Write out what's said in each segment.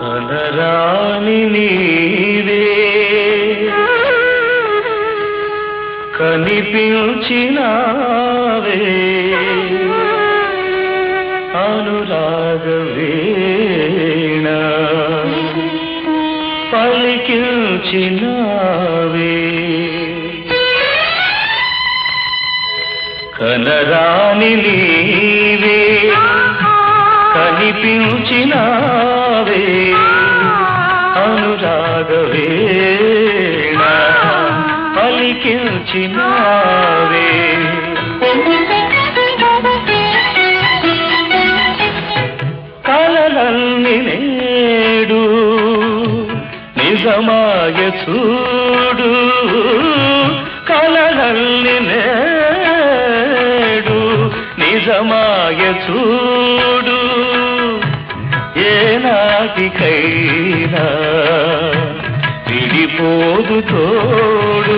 కనరాని నీవే కనిపించినావే అనురాగవీణ పలికించినావే కనరాని నీవే కనిపించినావే అనురాగవీణ పలికించినావే కలలన్నీ నేడు నిజమాయ చూడు కలలన్నీ నేడు నిజమాయ చూడు ఏనాటికైనా విడిపోదు తోడు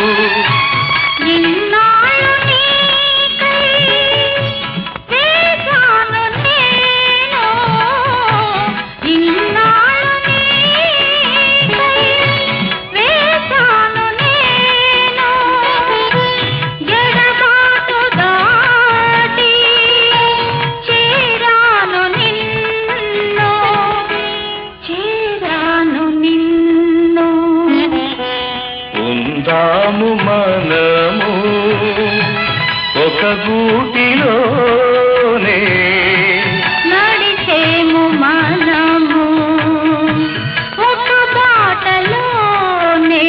ఉందాము మనము ఒక గూటిలోనే నడిచేము మనము ఒక బాటలోనే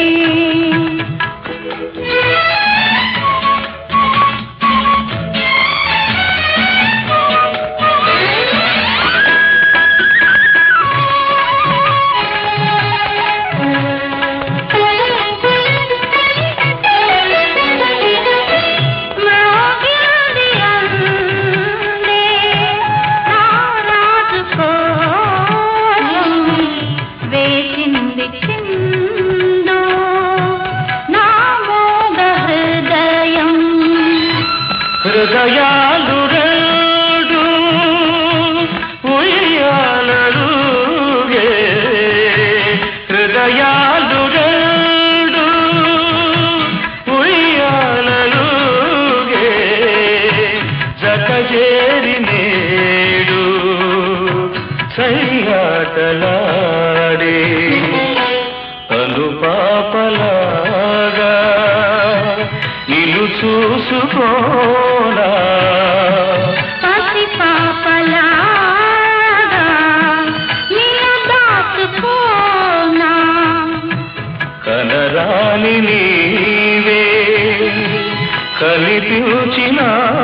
హృదయాలు రెండు ఉయ్యాలలుగే హృదయాలు రెండు ఉయ్యాలలుగే జత చేరి నేడు సయ్యాటలాడే అనుపాపలాగా నిన్ను చూసుకోనా పసి పాపలాగా నిన్ను దాచుకోనా కనరాని నీవే కనిపించినా